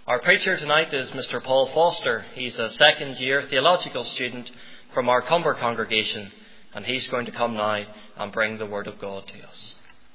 Our preacher tonight is Mr. Paul Foster. He's a second-year theological student from our Cumber congregation, and he's going to come now and bring the Word of God to us.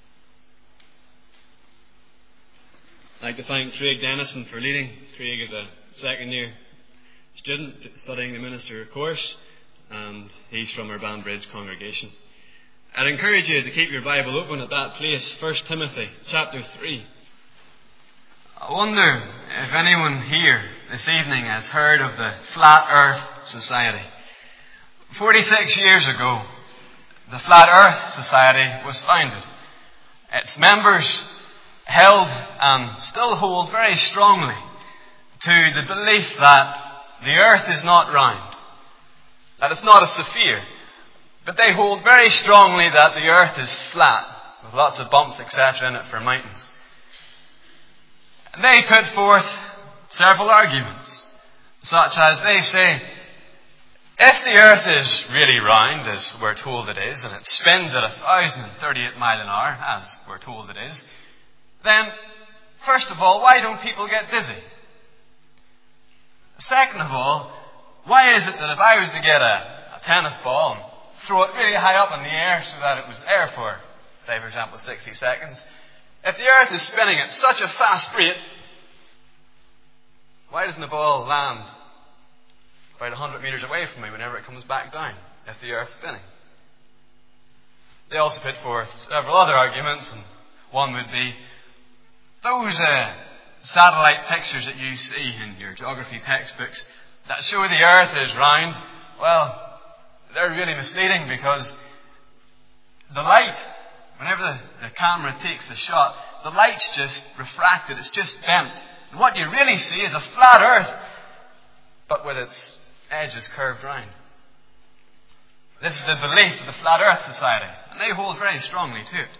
I'd like to thank Craig Dennison for leading. Craig is a second-year student studying the minister course, and he's from our Banbridge congregation. I'd encourage you to keep your Bible open at that place, 1 Timothy chapter 3. I wonder if anyone here this evening has heard of the Flat Earth Society. 46 years ago, the Flat Earth Society was founded. Its members held and still hold very strongly to the belief that the earth is not round, that it's not a sphere, but they hold very strongly that the earth is flat, with lots of bumps, etc. in it for mountains. And they put forth several arguments, such as they say, if the earth is really round, as we're told it is, and it spins at 1,038 miles an hour, as we're told it is, then, first of all, why don't people get dizzy? Second of all, why is it that if I was to get a tennis ball and throw it really high up in the air so that it was there for, say, for example, 60 seconds, if the earth is spinning at such a fast rate, why doesn't the ball land about 100 metres away from me whenever it comes back down, if the earth's spinning? They also put forth several other arguments, and one would be, those satellite pictures that you see in your geography textbooks that show the earth is round, well, they're really misleading, because the light, whenever the camera takes the shot, the light's just refracted, it's just bent. And what you really see is a flat earth, but with its edges curved round. This is the belief of the Flat Earth Society, and they hold very strongly to it.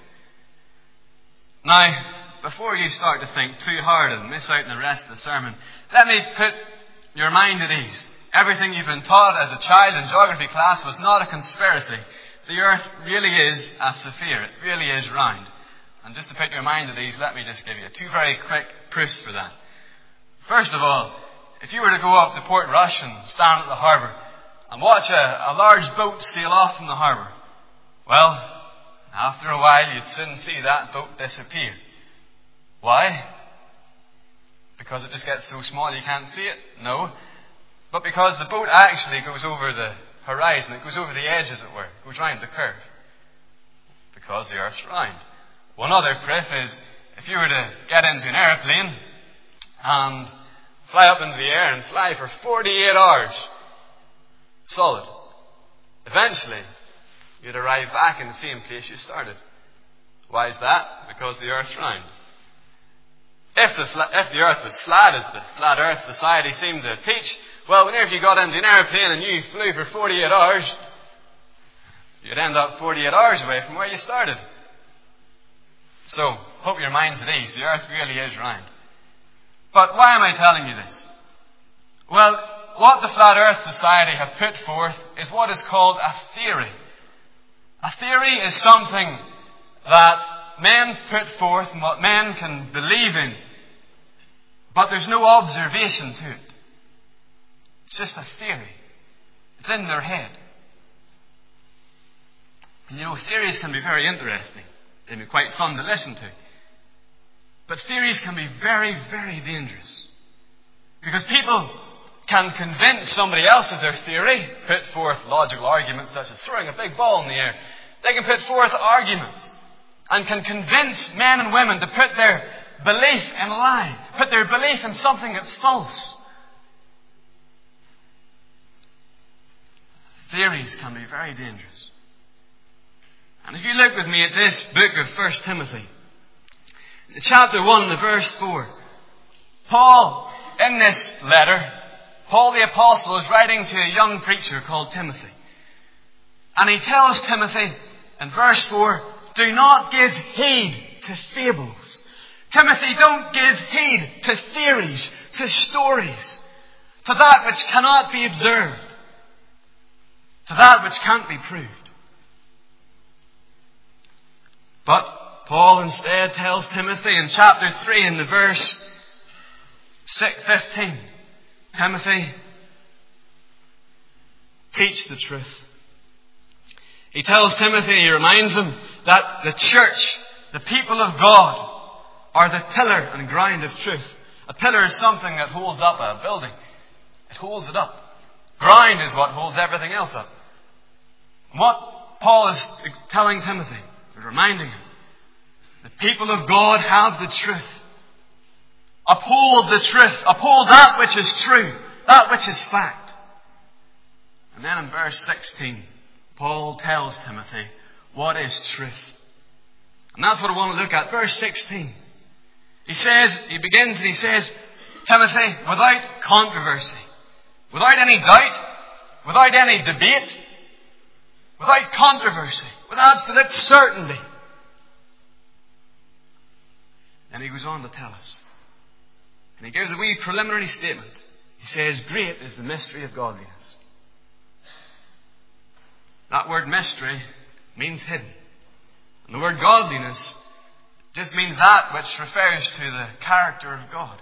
Now, before you start to think too hard and miss out on the rest of the sermon, let me put your mind at ease. Everything you've been taught as a child in geography class was not a conspiracy. The earth really is a sphere. It really is round. And just to put your mind at ease, let me just give you two very quick proofs for that. First of all, if you were to go up to Port Rush and stand at the harbour and watch a large boat sail off from the harbour, well, after a while you'd soon see that boat disappear. Why? Because it just gets so small you can't see it? No. But because the boat actually goes over the horizon, it goes over the edge, as it were, it goes round the curve. Because the earth's round. One other proof is, if you were to get into an aeroplane and fly up into the air and fly for 48 hours, solid, eventually you'd arrive back in the same place you started. Why is that? Because the earth's round. If the earth was flat, as the Flat Earth Society seemed to teach, well, whenever you got into an aeroplane and you flew for 48 hours, you'd end up 48 hours away from where you started. So, hope your mind's at ease. The earth really is round. But why am I telling you this? Well, what the Flat Earth Society have put forth is what is called a theory. A theory is something that men put forth and what men can believe in, but there's no observation to it. It's just a theory. It's in their head. And you know, theories can be very interesting. They can be quite fun to listen to. But theories can be very, very dangerous. Because people can convince somebody else of their theory, put forth logical arguments such as throwing a big ball in the air. They can put forth arguments and can convince men and women to put their belief in a lie, put their belief in something that's false. Theories can be very dangerous. And if you look with me at this book of 1 Timothy, chapter 1, the verse 4, Paul, in this letter, Paul the Apostle is writing to a young preacher called Timothy. And he tells Timothy in verse 4, do not give heed to fables. Timothy, don't give heed to theories, to stories, to that which cannot be observed, to that which can't be proved. But Paul instead tells Timothy in chapter 3 in the verse 15. Timothy, teach the truth. He tells Timothy, he reminds him that the church, the people of God, are the pillar and ground of truth. A pillar is something that holds up a building. It holds it up. Ground is what holds everything else up. And what Paul is telling Timothy, reminding him, the people of God have the truth. Uphold the truth. Uphold that which is true. That which is fact. And then in verse 16, Paul tells Timothy what is truth. And that's what I want to look at. Verse 16. He begins and he says, Timothy, without controversy, without any doubt, without any debate, without controversy, with absolute certainty. And he goes on to tell us. And he gives a wee preliminary statement. He says, great is the mystery of godliness. That word mystery means hidden. And the word godliness just means that which refers to the character of God.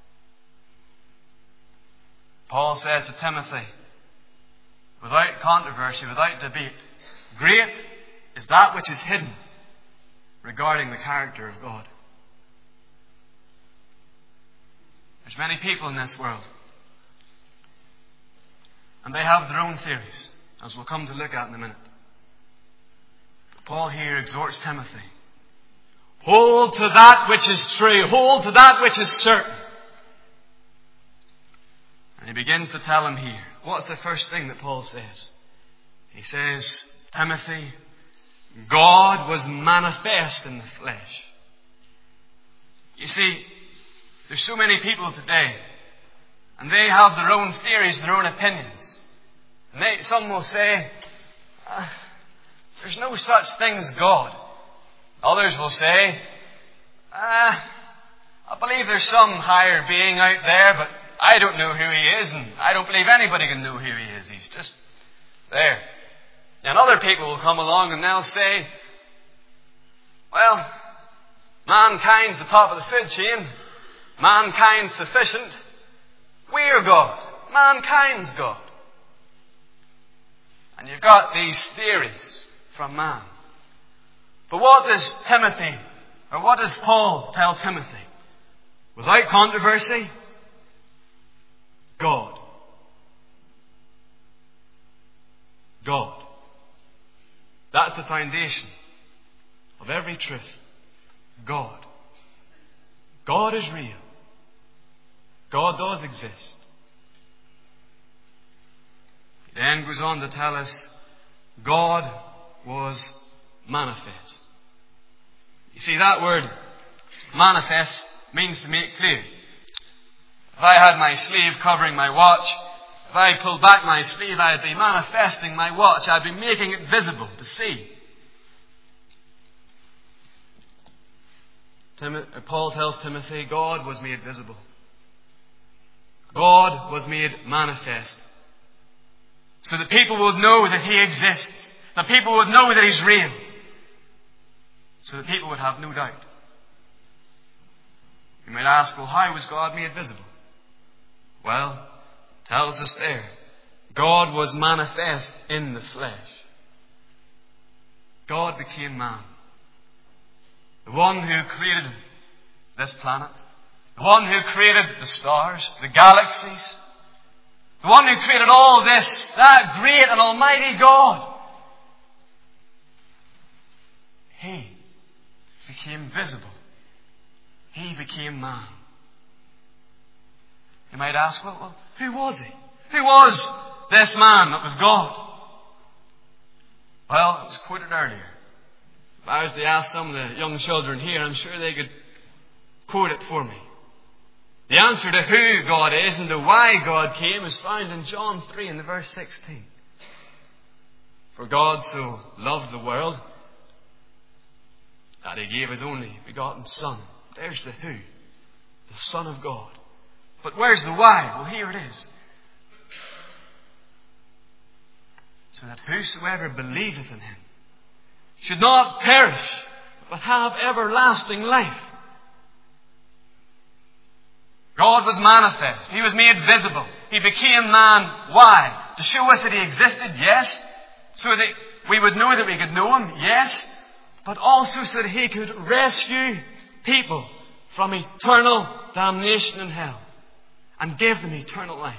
Paul says to Timothy, without controversy, without debate, great is that which is hidden regarding the character of God. There's many people in this world, and they have their own theories, as we'll come to look at in a minute. But Paul here exhorts Timothy, hold to that which is true, hold to that which is certain. And he begins to tell him here, what's the first thing that Paul says? He says, Timothy, God was manifest in the flesh. You see, there's so many people today, and they have their own theories, their own opinions. And some will say, there's no such thing as God. Others will say, I believe there's some higher being out there, but I don't know who he is, and I don't believe anybody can know who he is. He's just there. And other people will come along and they'll say, well, mankind's the top of the food chain. Mankind's sufficient. We're God. Mankind's God. And you've got these theories from man. But what does Paul tell Timothy? Without controversy, God. God. That's the foundation of every truth. God. God is real. God does exist. He then goes on to tell us God was manifest. You see, that word manifest means to make clear. If I had my sleeve covering my watch, if I pulled back my sleeve, I'd be manifesting my watch. I'd be making it visible to see. Paul tells Timothy, God was made visible. God was made manifest. So that people would know that he exists. That people would know that he's real. So that people would have no doubt. You might ask, well, how was God made visible? Well, it tells us there. God was manifest in the flesh. God became man. The one who created this planet. The one who created the stars, the galaxies. The one who created all this, that great and almighty God. He became visible. He became man. You might ask, well, who was he? Who was this man that was God? Well, it was quoted earlier. If I was to ask some of the young children here, I'm sure they could quote it for me. The answer to who God is and to why God came is found in John 3 in the verse 16. For God so loved the world that he gave his only begotten Son. There's the who. The Son of God. But where's the why? Well, here it is. So that whosoever believeth in him should not perish, but have everlasting life. God was manifest. He was made visible. He became man. Why? To show us that He existed, yes. So that we would know that we could know Him, yes. But also so that He could rescue people from eternal damnation in hell and give them eternal life.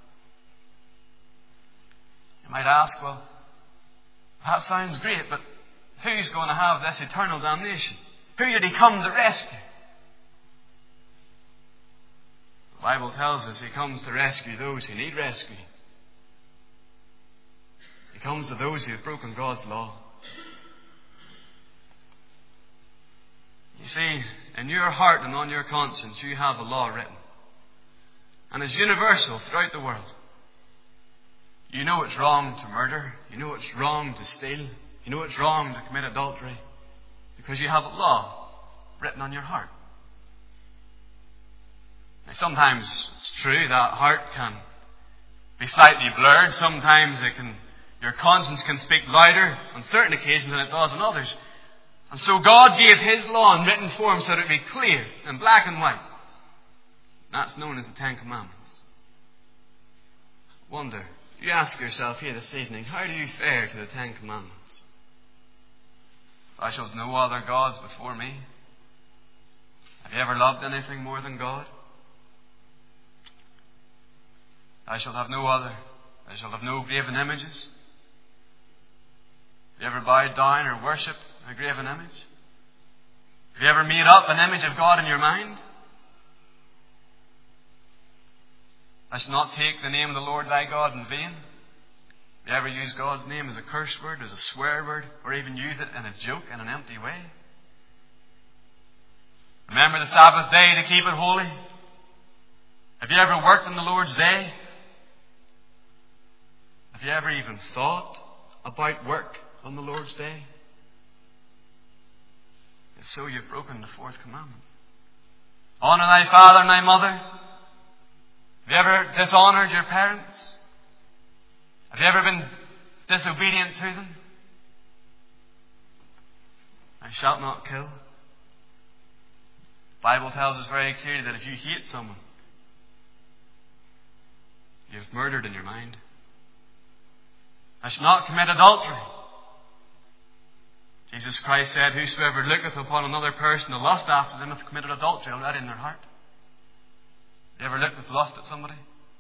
You might ask, well, that sounds great, but who's going to have this eternal damnation? Who did He come to rescue? The Bible tells us He comes to rescue those who need rescue. He comes to those who have broken God's law. You see, in your heart and on your conscience, you have a law written. And it's universal throughout the world. You know it's wrong to murder. You know it's wrong to steal. You know it's wrong to commit adultery. Because you have a law written on your heart. Now, sometimes it's true that heart can be slightly blurred. Sometimes your conscience can speak louder on certain occasions than it does on others. And so God gave His law in written form so that it would be clear and black and white. That's known as the Ten Commandments. Wonder, you ask yourself here this evening, how do you fare to the Ten Commandments? Thou shalt have no other gods before me. Have you ever loved anything more than God? Thou shalt have no other. Thou shalt have no graven images. Have you ever bowed down or worshipped a graven image? Have you ever made up an image of God in your mind? Thou shalt not take the name of the Lord thy God in vain. Have you ever used God's name as a curse word, as a swear word, or even use it in a joke, in an empty way? Remember the Sabbath day to keep it holy. Have you ever worked on the Lord's day? Have you ever even thought about work on the Lord's day? If so, you've broken the fourth commandment. Honour thy father and thy mother. Have you ever dishonoured your parents? Have you ever been disobedient to them? Thou shalt not kill. The Bible tells us very clearly that if you hate someone, you've murdered in your mind. Thou shalt not commit adultery. Jesus Christ said, whosoever looketh upon another person to lust after them hath committed adultery already in their heart. You ever looked with lust at somebody?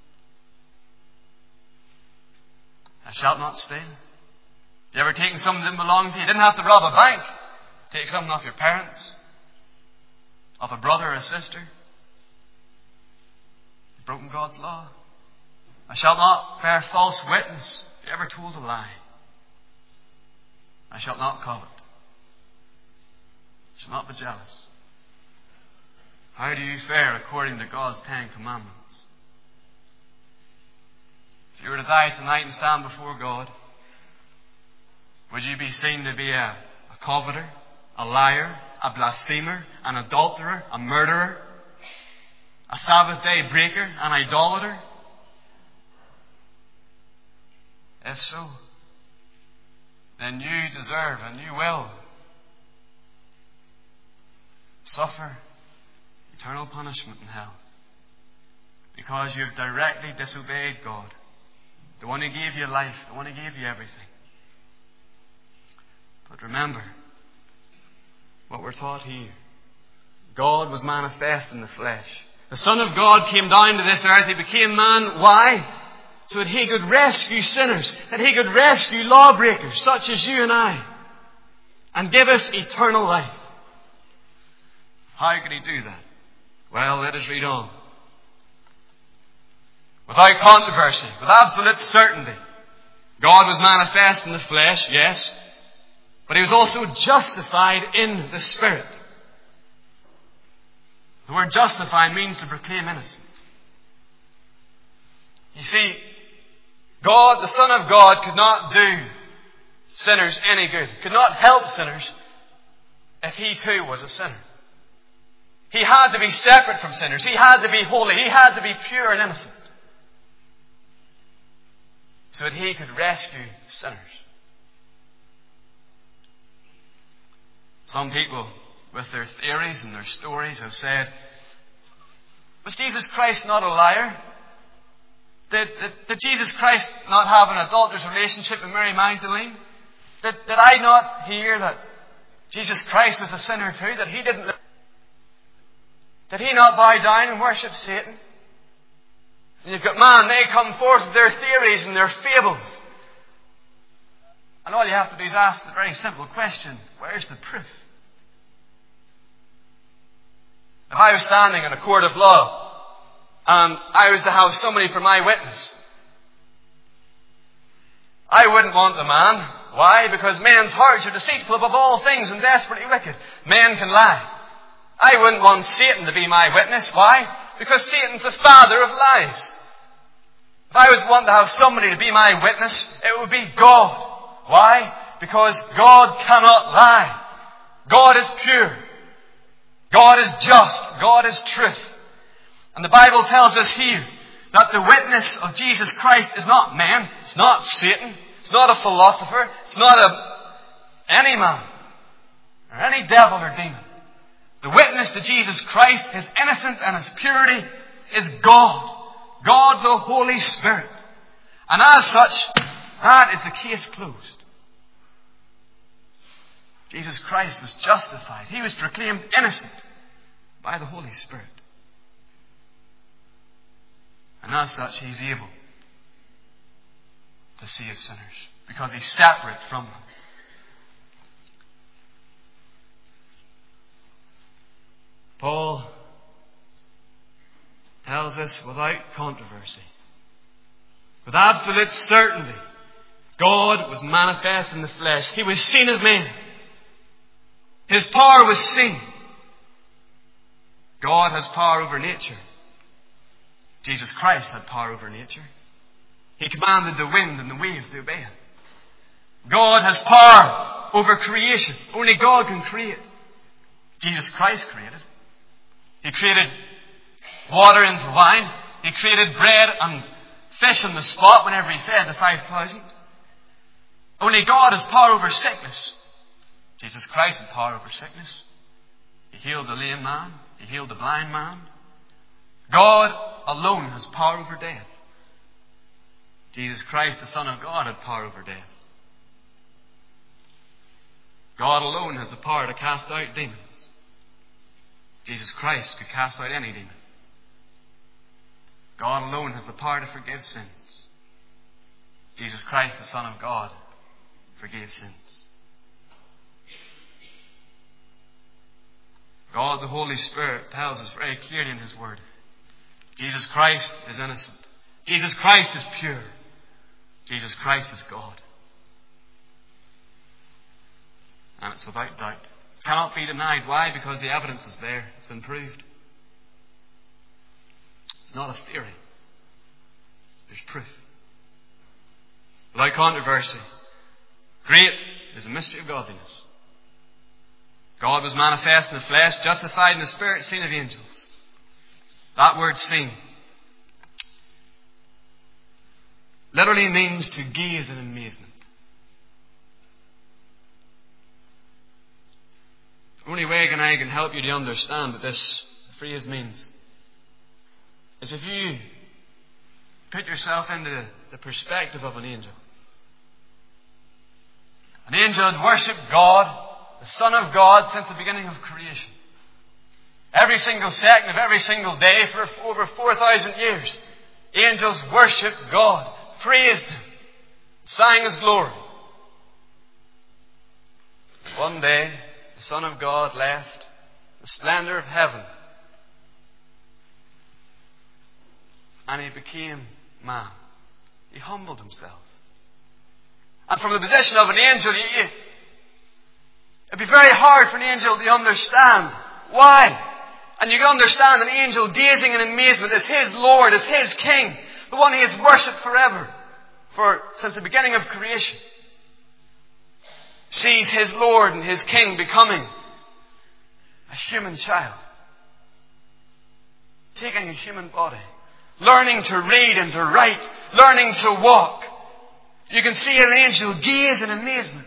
Thou shalt not steal. You ever taken something that didn't belong to you? You didn't have to rob a bank. Take something off your parents, of a brother or a sister. You've broken God's law. Thou shalt not bear false witness. Have you ever told a lie? Thou shalt not covet. Thou shalt not be jealous. How do you fare according to God's Ten Commandments? If you were to die tonight and stand before God, would you be seen to be a coveter, a liar, a blasphemer, an adulterer, a murderer, a Sabbath day breaker, an idolater? If so, then you deserve and you will suffer eternal punishment in hell, because you've directly disobeyed God, the one who gave you life, the one who gave you everything. But remember what we're taught here. God was manifest in the flesh. The Son of God came down to this earth. He became man. Why? So that He could rescue sinners, that He could rescue lawbreakers such as you and I, and give us eternal life. How could He do that? Well, let us read on. Without controversy, with absolute certainty, God was manifest in the flesh, yes, but He was also justified in the Spirit. The word justify means to proclaim innocent. You see, God, the Son of God, could not do sinners any good, could not help sinners if He too was a sinner. He had to be separate from sinners. He had to be holy. He had to be pure and innocent, so that He could rescue sinners. Some people, with their theories and their stories, have said Was Jesus Christ not a liar? Did Jesus Christ not have an adulterous relationship with Mary Magdalene? Did I not hear that Jesus Christ was a sinner too? That He didn't... Did He not bow down and worship Satan? And you've got man, they come forth with their theories and their fables. And all you have to do is ask the very simple question, where's the proof? If I was standing in a court of law and I was to have somebody for my witness, I wouldn't want the man. Why? Because men's hearts are deceitful above all things and desperately wicked. Men can lie. I wouldn't want Satan to be my witness. Why? Because Satan's the father of lies. If I was wanting to have somebody to be my witness, it would be God. Why? Because God cannot lie. God is pure. God is just. God is truth. And the Bible tells us here that the witness of Jesus Christ is not man. It's not Satan. It's not a philosopher. It's not any man or any devil or demon. The witness to Jesus Christ, His innocence and His purity, is God. God the Holy Spirit. And as such, that is the case closed. Jesus Christ was justified. He was proclaimed innocent by the Holy Spirit. And as such, He's able to save sinners because He's separate from them. Paul tells us without controversy, with absolute certainty, God was manifest in the flesh. He was seen of men. His power was seen. God has power over nature. Jesus Christ had power over nature. He commanded the wind and the waves to obey Him. God has power over creation. Only God can create. Jesus Christ created. He created water into wine. He created bread and fish on the spot whenever He fed the 5,000. Only God has power over sickness. Jesus Christ had power over sickness. He healed the lame man. He healed the blind man. God alone has power over death. Jesus Christ, the Son of God, had power over death. God alone has the power to cast out demons. Jesus Christ could cast out any demon. God alone has the power to forgive sins. Jesus Christ, the Son of God, forgave sins. God, the Holy Spirit, tells us very clearly in His Word, Jesus Christ is innocent. Jesus Christ is pure. Jesus Christ is God. And it's without doubt. It cannot be denied. Why? Because the evidence is there. It's been proved. It's not a theory. There's proof. Without controversy. Great is the mystery of godliness. God was manifest in the flesh, justified in the Spirit, seen of angels. That word seen literally means to gaze in amazement. The only way I can help you to understand what this phrase means is if you put yourself into the perspective of an angel. An angel had worshipped God, the Son of God, since the beginning of creation. Every single second of every single day for over 4,000 years, angels worshipped God, praised Him, sang His glory. One day, the Son of God left the splendor of heaven and He became man. He humbled Himself. And from the position of an angel, it'd be very hard for an angel to understand why. And you can understand an angel gazing in amazement as his Lord, as his King, the one he has worshipped forever, since the beginning of creation, sees his Lord and his King becoming a human child, taking a human body, learning to read and to write, learning to walk. You can see an angel gaze in amazement.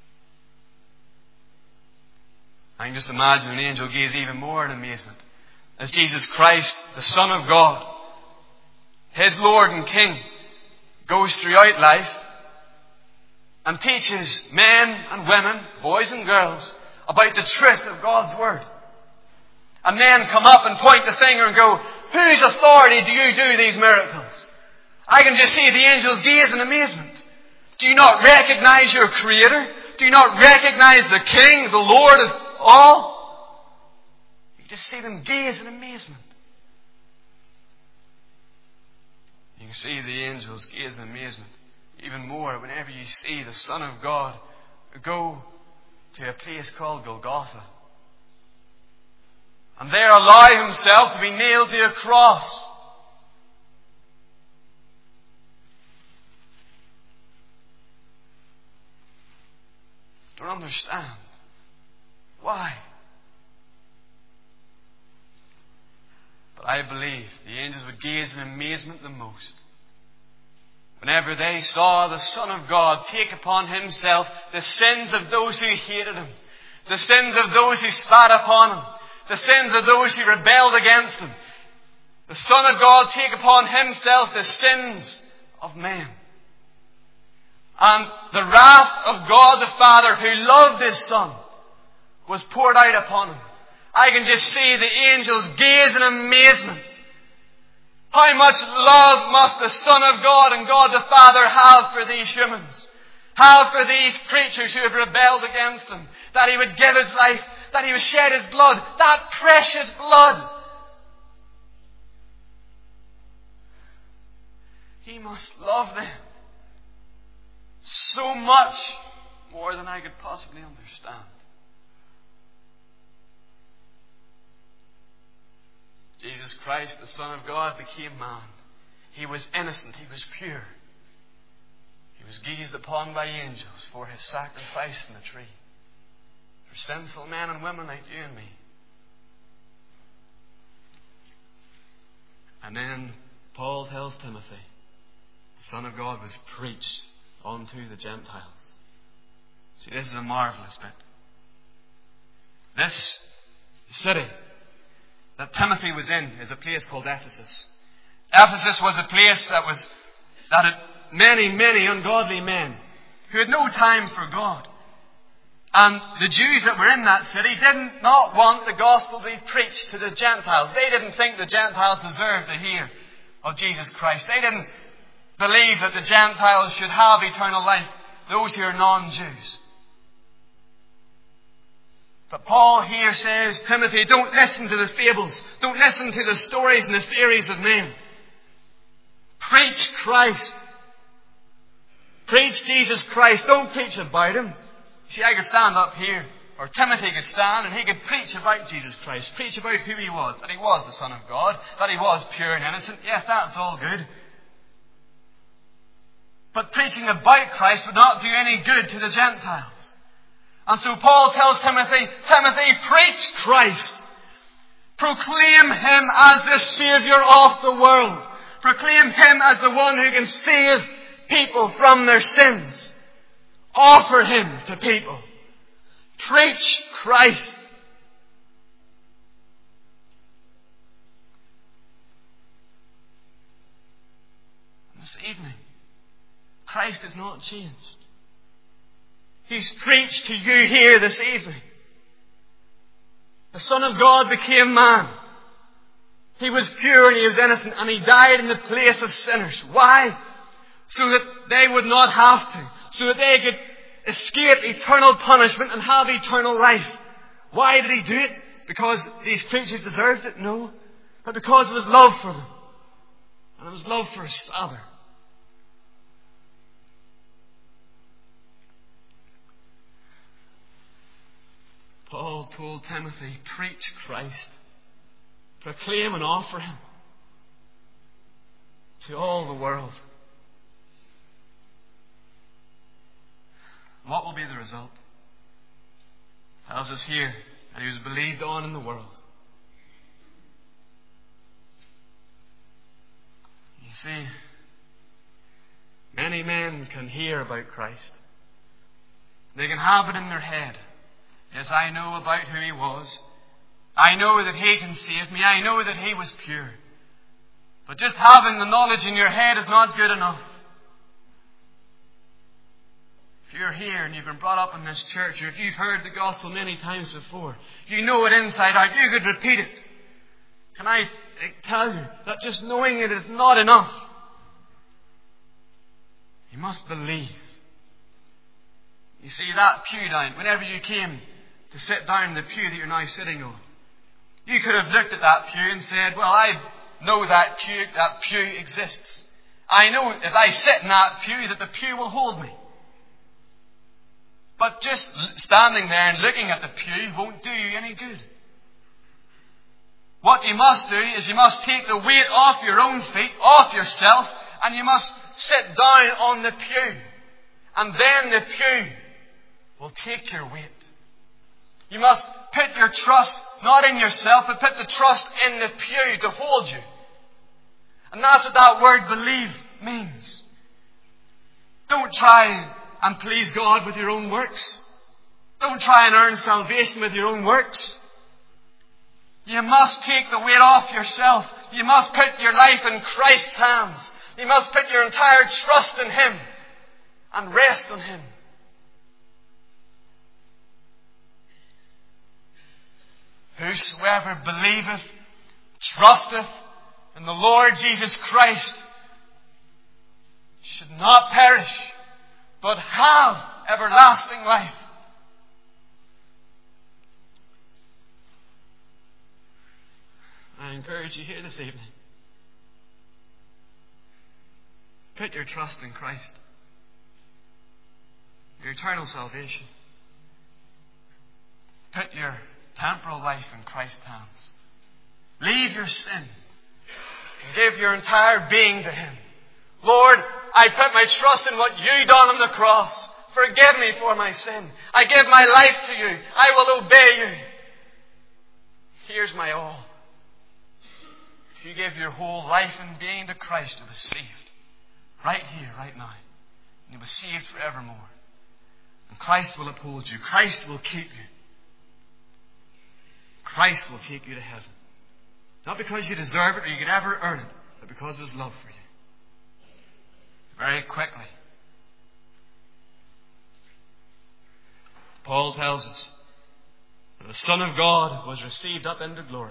I can just imagine an angel gaze even more in amazement as Jesus Christ, the Son of God, His Lord and King, goes throughout life and teaches men and women, boys and girls, about the truth of God's Word. And men come up and point the finger and go, whose authority do you do these miracles? I can just see the angels gaze in amazement. Do you not recognize your Creator? Do you not recognize the King, the Lord of all? You just see them gaze in amazement. You can see the angels gaze in amazement even more whenever you see the Son of God go to a place called Golgotha and there allow Himself to be nailed to a cross. Don't understand. Why? But I believe the angels would gaze in amazement the most whenever they saw the Son of God take upon Himself the sins of those who hated Him, the sins of those who spat upon Him, the sins of those who rebelled against Him. The Son of God take upon Himself the sins of men. And the wrath of God the Father, who loved His Son, was poured out upon Him. I can just see the angels gaze in amazement. How much love must the Son of God and God the Father have for these humans? Have for these creatures who have rebelled against Him? That He would give His life, that He would shed His blood, that precious blood. He must love them so much more than I could possibly understand. Jesus Christ, the Son of God, became man. He was innocent. He was pure. He was gazed upon by angels for His sacrifice in the tree. For sinful men and women like you and me. And then Paul tells Timothy, the Son of God was preached unto the Gentiles. See, this is a marvelous bit. This city that Timothy was in is a place called Ephesus. Ephesus was a place that had many, many ungodly men who had no time for God. And the Jews that were in that city did not want the gospel to be preached to the Gentiles. They didn't think the Gentiles deserved to hear of Jesus Christ. They didn't believe that the Gentiles should have eternal life, those who are non-Jews. But Paul here says, Timothy, don't listen to the fables. Don't listen to the stories and the theories of men. Preach Christ. Preach Jesus Christ. Don't preach about Him. See, I could stand up here, or Timothy could stand, and he could preach about Jesus Christ. Preach about who He was, that He was the Son of God, that He was pure and innocent. Yes, that's all good. But preaching about Christ would not do any good to the Gentiles. And so Paul tells Timothy, preach Christ. Proclaim Him as the Saviour of the world. Proclaim Him as the one who can save people from their sins. Offer Him to people. Preach Christ. And this evening, Christ is not changed. He's preached to you here this evening. The Son of God became man. He was pure and He was innocent, and He died in the place of sinners. Why? So that they would not have to. So that they could escape eternal punishment and have eternal life. Why did He do it? Because these creatures deserved it? No. But because of His love for them. And it was love for His Father. Paul told Timothy, preach Christ. Proclaim and offer Him to all the world. What will be the result? It tells us here that He was believed on in the world. You see, many men can hear about Christ. They can have it in their head. Yes, I know about who He was. I know that He can save me. I know that He was pure. But just having the knowledge in your head is not good enough. If you're here and you've been brought up in this church, or if you've heard the gospel many times before, you know it inside out, you could repeat it. Can I tell you that just knowing it is not enough? You must believe. You see, that pew down, whenever you came to sit down in the pew that you're now sitting on, you could have looked at that pew and said, well, I know that pew exists. I know if I sit in that pew that the pew will hold me. But just standing there and looking at the pew won't do you any good. What you must do is you must take the weight off your own feet, off yourself, and you must sit down on the pew. And then the pew will take your weight. You must put your trust not in yourself, but put the trust in the pew to hold you. And that's what that word believe means. Don't try and please God with your own works. Don't try and earn salvation with your own works. You must take the weight off yourself. You must put your life in Christ's hands. You must put your entire trust in Him and rest on Him. Whosoever believeth, trusteth in the Lord Jesus Christ should not perish, but have everlasting life. I encourage you here this evening. Put your trust in Christ. Your eternal salvation. Put your temporal life in Christ's hands. Leave your sin and give your entire being to Him. Lord, I put my trust in what You done on the cross. Forgive me for my sin. I give my life to You. I will obey You. Here's my all. If you give your whole life and being to Christ, you'll be saved. Right here, right now. And you'll be saved forevermore. And Christ will uphold you. Christ will keep you. Christ will take you to heaven. Not because you deserve it or you could ever earn it, but because of His love for you. Very quickly, Paul tells us that the Son of God was received up into glory.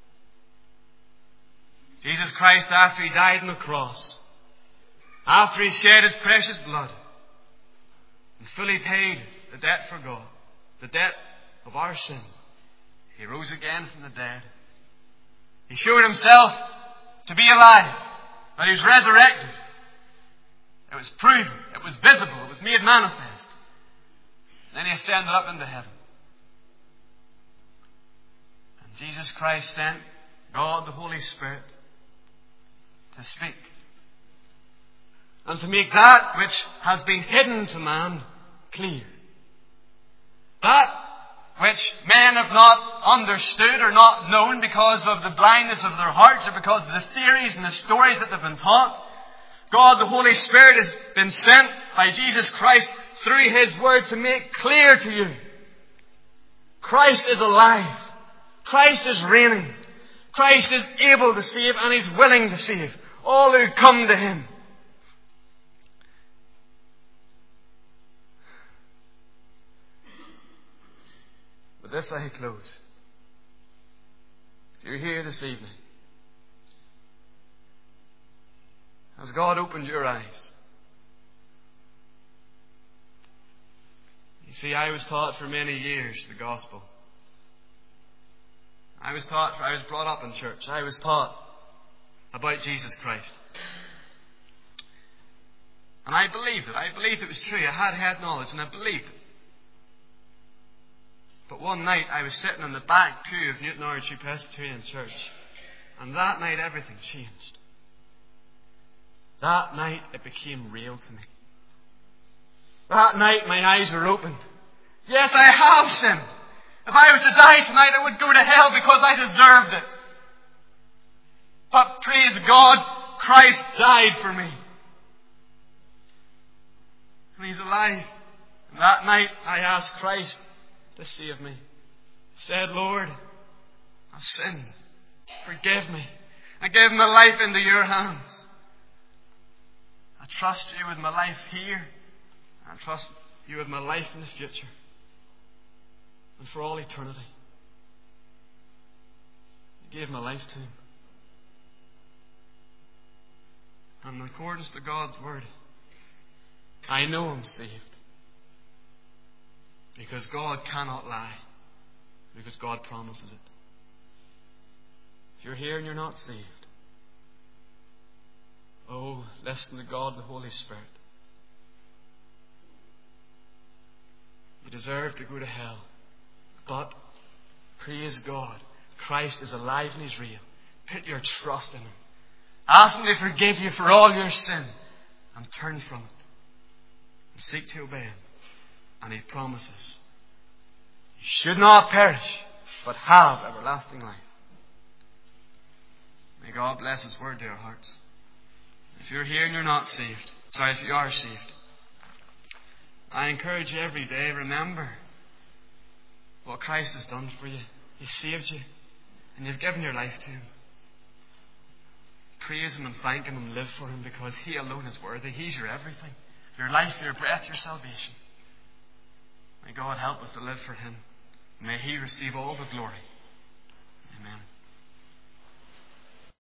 Jesus Christ, after He died on the cross, after He shed His precious blood and fully paid the debt for God, the debt of our sin, He rose again from the dead. He showed Himself to be alive, that He was resurrected. It was proven, it was visible, it was made manifest. And then He ascended up into heaven. And Jesus Christ sent God the Holy Spirit to speak and to make that which has been hidden to man clear. That which men have not understood or not known because of the blindness of their hearts or because of the theories and the stories that they've been taught. God, the Holy Spirit, has been sent by Jesus Christ through His Word to make clear to you. Christ is alive. Christ is reigning. Christ is able to save and He's willing to save all who come to Him. With this I close. If you're here this evening, has God opened your eyes? You see, I was taught for many years the gospel. I was brought up in church. I was taught about Jesus Christ. And I believed it. I believed it was true. I had head knowledge and I believed it. But one night I was sitting in the back pew of Newton Archery Presbyterian Church. And that night everything changed. That night it became real to me. That night my eyes were opened. Yes, I have sinned. If I was to die tonight, I would go to hell because I deserved it. But praise God, Christ died for me. And He's alive. And that night I asked Christ to save me. I said, Lord, I've sinned. Forgive me. I give my life into your hands. I trust you with my life here. I trust you with my life in the future. And for all eternity. I gave my life to Him. And in accordance to God's Word, I know I'm saved. Because God cannot lie. Because God promises it. If you're here and you're not saved, oh, listen to God, the Holy Spirit. You deserve to go to hell. But, praise God, Christ is alive and He's real. Put your trust in Him. Ask Him to forgive you for all your sin. And turn from it. And seek to obey Him. And He promises, you should not perish, but have everlasting life. May God bless His word to our hearts. If you're here and you're not saved, if you are saved, I encourage you every day, remember what Christ has done for you. He saved you, and you've given your life to Him. Praise Him and thank Him and live for Him, because He alone is worthy. He's your everything. Your life, your breath, your salvation. May God help us to live for Him. May He receive all the glory. Amen.